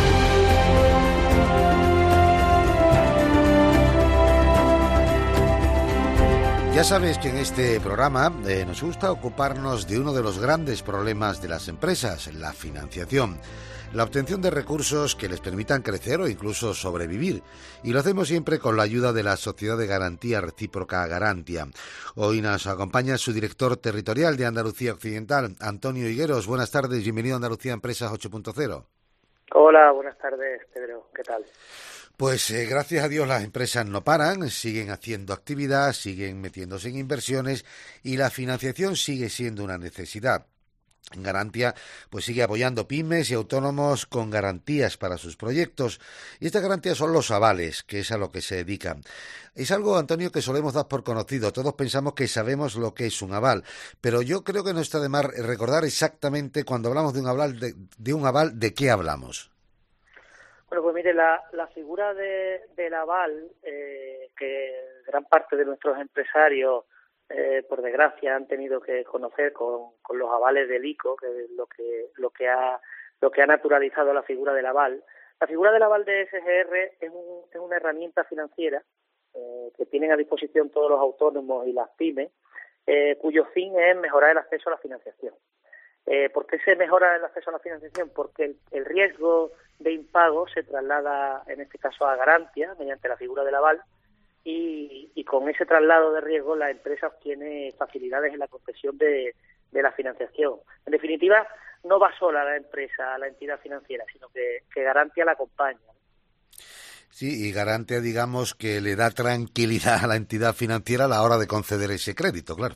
Ya sabes que en este programa eh, nos gusta ocuparnos de uno de los grandes problemas de las empresas, la financiación, la obtención de recursos que les permitan crecer o incluso sobrevivir. Y lo hacemos siempre con la ayuda de la Sociedad de Garantía Recíproca Garantia. Hoy nos acompaña su director territorial de Andalucía Occidental, Antonio Higueros. Buenas tardes, bienvenido a Andalucía Empresas ocho punto cero. Hola, buenas tardes, Pedro. ¿Qué tal? Pues eh, gracias a Dios las empresas no paran, siguen haciendo actividad, siguen metiéndose en inversiones y la financiación sigue siendo una necesidad. Garantía pues sigue apoyando pymes y autónomos con garantías para sus proyectos, y estas garantías son los avales, que es a lo que se dedican. Es algo, Antonio, que solemos dar por conocido. Todos pensamos que sabemos lo que es un aval, pero yo creo que no está de más recordar exactamente cuando hablamos de un aval, de, de un aval, ¿de qué hablamos? Bueno, pues mire, la, la figura de, del aval, eh, que gran parte de nuestros empresarios, eh, por desgracia, han tenido que conocer con, con los avales del I C O, que es lo que, lo que ha, lo que ha naturalizado la figura del aval. La figura del aval de S G R es, un, es una herramienta financiera eh, que tienen a disposición todos los autónomos y las pymes, eh, cuyo fin es mejorar el acceso a la financiación. Eh, ¿Por qué se mejora el acceso a la financiación? Porque el, el riesgo de impago se traslada, en este caso, a Garantia, mediante la figura del aval, y, y con ese traslado de riesgo la empresa obtiene facilidades en la concesión de, de la financiación. En definitiva, no va sola la empresa a la entidad financiera, sino que, que Garantia la acompaña. Sí, y Garantia, digamos, que le da tranquilidad a la entidad financiera a la hora de conceder ese crédito, claro.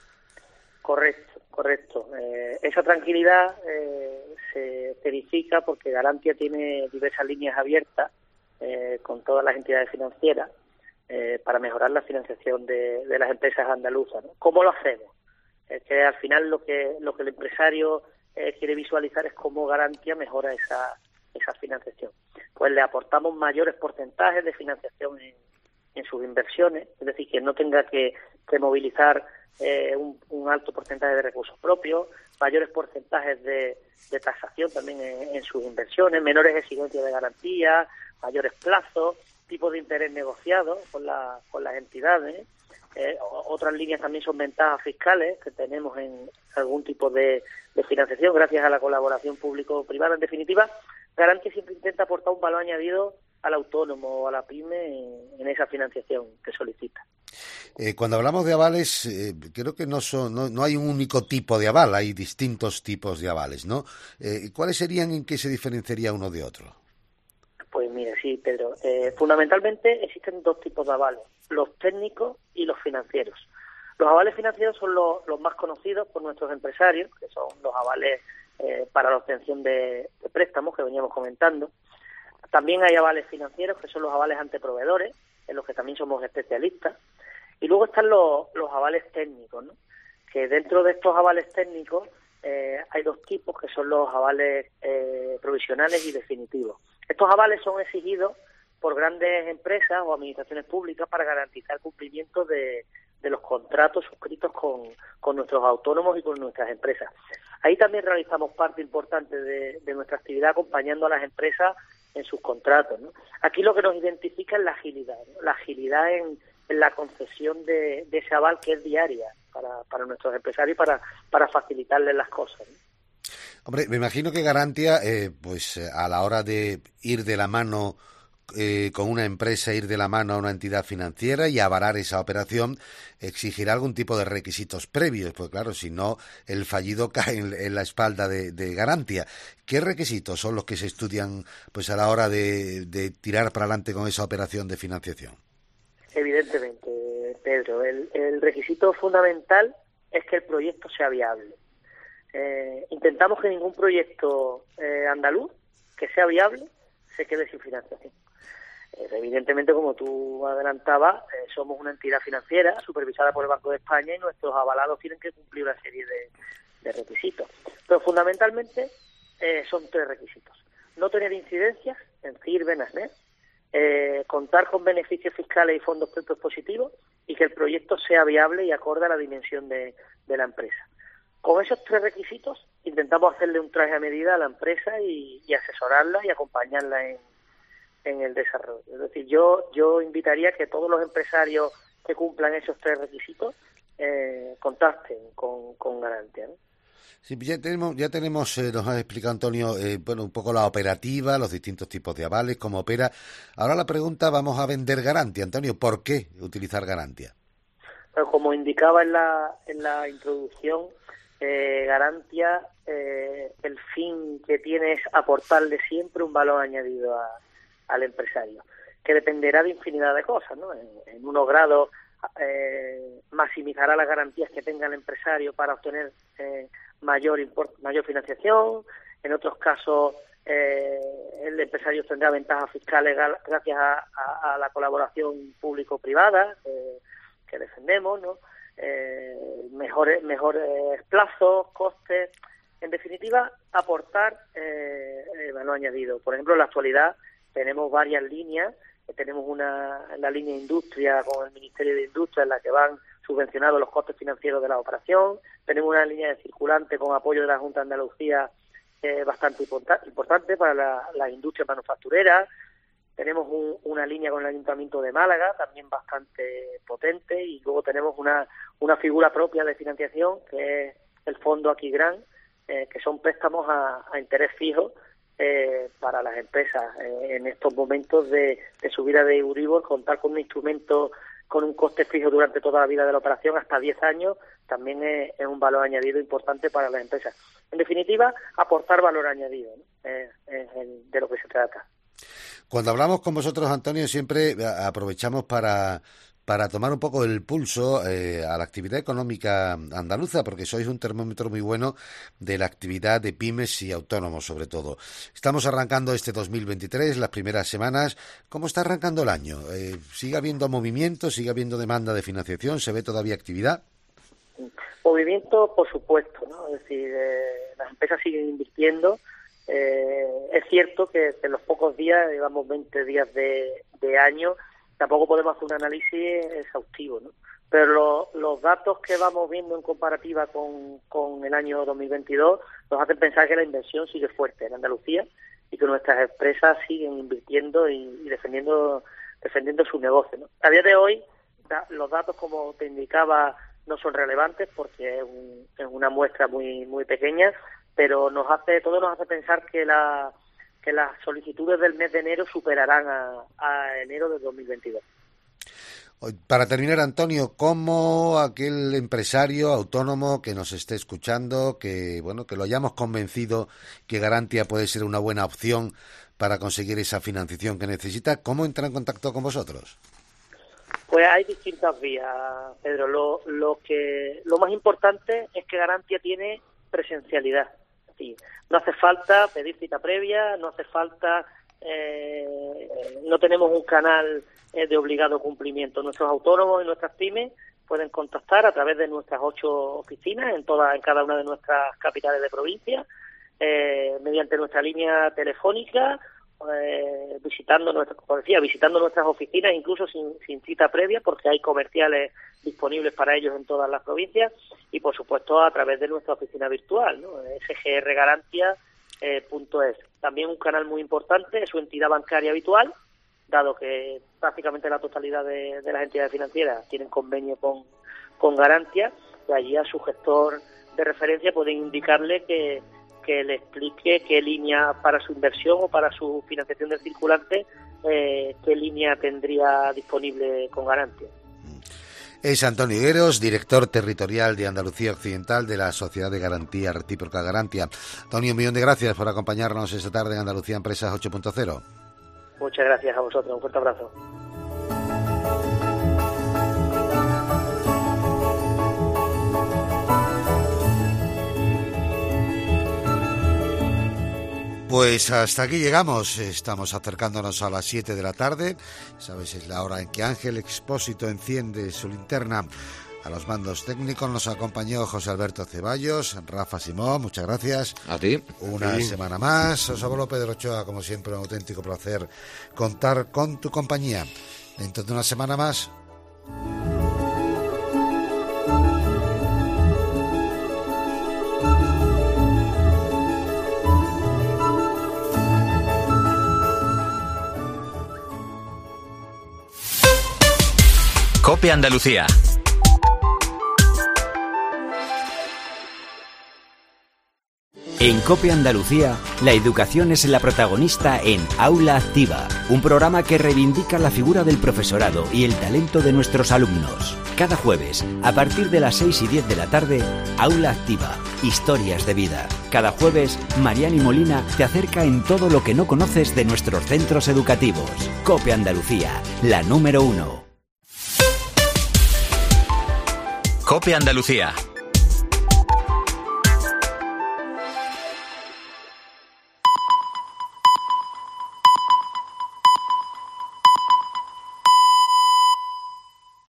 Correcto, correcto. Eh, esa tranquilidad eh, se verifica porque Garantia tiene diversas líneas abiertas eh, con todas las entidades financieras eh, para mejorar la financiación de, de las empresas andaluzas, ¿no? ¿Cómo lo hacemos? Es que al final lo que lo que el empresario eh, quiere visualizar es cómo Garantia mejora esa esa financiación. Pues le aportamos mayores porcentajes de financiación en, en sus inversiones, es decir, que no tenga que, que movilizar eh, un, un alto porcentaje de recursos propios, mayores porcentajes de, de tasación también en, en sus inversiones, menores exigencias de garantía, mayores plazos, tipos de interés negociados con, la, con las entidades. Eh, otras líneas también son ventajas fiscales que tenemos en algún tipo de, de financiación gracias a la colaboración público-privada. En definitiva, Garantia siempre intenta aportar un valor añadido al autónomo o a la pyme en, en esa financiación que solicita. Eh, cuando hablamos de avales, eh, creo que no, son, no, no hay un único tipo de aval, hay distintos tipos de avales, ¿no? Eh, ¿Cuáles serían, en qué se diferenciaría uno de otro? Pues mire, sí, Pedro. Eh, fundamentalmente existen dos tipos de avales, los técnicos y los financieros. Los avales financieros son los, los más conocidos por nuestros empresarios, que son los avales eh, para la obtención de, de préstamos que veníamos comentando. También hay avales financieros, que son los avales ante proveedores, en los que también somos especialistas. Y luego están los, los avales técnicos, ¿no? Que dentro de estos avales técnicos eh, hay dos tipos, que son los avales eh, provisionales y definitivos. Estos avales son exigidos por grandes empresas o administraciones públicas para garantizar el cumplimiento de, de los contratos suscritos con, con nuestros autónomos y con nuestras empresas. Ahí también realizamos parte importante de, de nuestra actividad acompañando a las empresas en sus contratos, ¿no? Aquí lo que nos identifica es la agilidad, ¿no? La agilidad en, en la concesión de, de ese aval que es diaria para, para nuestros empresarios y para, para facilitarles las cosas, ¿no? Hombre, me imagino que Garantia, eh, pues a la hora de ir de la mano eh, con una empresa, ir de la mano a una entidad financiera y avalar esa operación, exigirá algún tipo de requisitos previos, pues claro, si no, el fallido cae en, en la espalda de, de Garantia. ¿Qué requisitos son los que se estudian pues a la hora de, de tirar para adelante con esa operación de financiación? Evidentemente, Pedro, el, el requisito fundamental es que el proyecto sea viable. Eh, intentamos que ningún proyecto eh, andaluz que sea viable se quede sin financiación. Eh, evidentemente, como tú adelantabas, eh, somos una entidad financiera supervisada por el Banco de España y nuestros avalados tienen que cumplir una serie de, de requisitos. Pero fundamentalmente eh, son tres requisitos. No tener incidencias en C I R, B, NASNER, eh, contar con beneficios fiscales y fondos propios positivos y que el proyecto sea viable y acorde a la dimensión de, de la empresa. Con esos tres requisitos intentamos hacerle un traje a medida a la empresa y, y asesorarla y acompañarla en, en el desarrollo. Es decir, yo yo invitaría a que todos los empresarios que cumplan esos tres requisitos eh, contacten con, con Garantia, ¿no? Sí, ya tenemos, ya tenemos, eh, nos ha explicado Antonio, eh, bueno, un poco la operativa, los distintos tipos de avales, cómo opera. Ahora la pregunta, vamos a vender Garantia. Antonio, ¿por qué utilizar Garantia? Pero como indicaba en la, en la introducción, Eh, Garantia, eh, el fin que tiene es aportarle siempre un valor añadido a, al empresario, que dependerá de infinidad de cosas, ¿no? En, en unos grados eh, maximizará las garantías que tenga el empresario para obtener eh, mayor import, mayor financiación, en otros casos eh, el empresario tendrá ventajas fiscales gracias a, a, a la colaboración público-privada eh, que defendemos, ¿no? Eh, mejores mejores plazos, costes, en definitiva aportar eh, eh, valor añadido. Por ejemplo, en la actualidad tenemos varias líneas, eh, tenemos una la línea industria con el Ministerio de Industria en la que van subvencionados los costes financieros de la operación, tenemos una línea de circulante con apoyo de la Junta de Andalucía eh, bastante importante para la, la industria manufacturera. Tenemos un, una línea con el Ayuntamiento de Málaga, también bastante potente, y luego tenemos una, una figura propia de financiación, que es el Fondo Aquigran, eh, que son préstamos a, a interés fijo eh, para las empresas. Eh, en estos momentos de, de subida de Euribor, contar con un instrumento con un coste fijo durante toda la vida de la operación, hasta diez años, también es, es un valor añadido importante para las empresas. En definitiva, aportar valor añadido, ¿no? Es, es el, de lo que se trata. Cuando hablamos con vosotros, Antonio, siempre aprovechamos para... para tomar un poco el pulso eh, a la actividad económica andaluza, porque sois un termómetro muy bueno de la actividad de pymes y autónomos, sobre todo. Estamos arrancando este dos mil veintitrés, las primeras semanas. ¿Cómo está arrancando el año? Eh, ¿Sigue habiendo movimiento? ¿Sigue habiendo demanda de financiación? ¿Se ve todavía actividad? Movimiento, por supuesto, ¿no? Es decir, eh, las empresas siguen invirtiendo. Eh, es cierto que en los pocos días, digamos veinte días de, de año, tampoco podemos hacer un análisis exhaustivo, ¿no? Pero lo, los datos que vamos viendo en comparativa con, con el año dos mil veintidós nos hacen pensar que la inversión sigue fuerte en Andalucía y que nuestras empresas siguen invirtiendo y, y defendiendo defendiendo su negocio, ¿no? A día de hoy, da, los datos, como te indicaba, no son relevantes porque es, un, es una muestra muy muy pequeña, pero nos hace todo nos hace pensar que la que las solicitudes del mes de enero superarán a, a enero de dos mil veintidós. Para terminar, Antonio, ¿cómo aquel empresario autónomo que nos esté escuchando, que bueno, que lo hayamos convencido que Garantia puede ser una buena opción para conseguir esa financiación que necesita, cómo entra en contacto con vosotros? Pues hay distintas vías, Pedro. Lo, lo que lo más importante es que Garantia tiene presencialidad. Sí, no hace falta pedir cita previa, no hace falta, eh, no tenemos un canal eh, de obligado cumplimiento. Nuestros autónomos y nuestras pymes pueden contactar a través de nuestras ocho oficinas en toda, en cada una de nuestras capitales de provincia, eh, mediante nuestra línea telefónica, eh, visitando nuestras, como decía, visitando nuestras oficinas, incluso sin, sin cita previa, porque hay comerciales disponibles para ellos en todas las provincias, y por supuesto a través de nuestra oficina virtual, ¿no? s g r garantia punto es. También un canal muy importante es su entidad bancaria habitual, dado que prácticamente la totalidad de, de las entidades financieras tienen convenio con, con Garantia, y allí a su gestor de referencia pueden indicarle que que le explique qué línea para su inversión o para su financiación del circulante, eh, qué línea tendría disponible con Garantia. Es Antonio Higueros, director territorial de Andalucía Occidental de la Sociedad de Garantía Recíproca Garantia. Antonio, un millón de gracias por acompañarnos esta tarde en Andalucía Empresas ocho punto cero. Muchas gracias a vosotros, un fuerte abrazo. Pues hasta aquí llegamos, estamos acercándonos a las siete de la tarde, sabes, es la hora en que Ángel Expósito enciende su linterna. A los mandos técnicos nos acompañó José Alberto Ceballos, Rafa Simón, muchas gracias. A ti. Una sí. semana más, os habló Pedro Ochoa, como siempre un auténtico placer contar con tu compañía. Dentro de una semana más. COPE Andalucía. En COPE Andalucía, la educación es la protagonista en Aula Activa, un programa que reivindica la figura del profesorado y el talento de nuestros alumnos. Cada jueves, a partir de las seis y diez de la tarde, Aula Activa, historias de vida. Cada jueves, Mariani Molina te acerca en todo lo que no conoces de nuestros centros educativos. COPE Andalucía, la número uno. COPE Andalucía.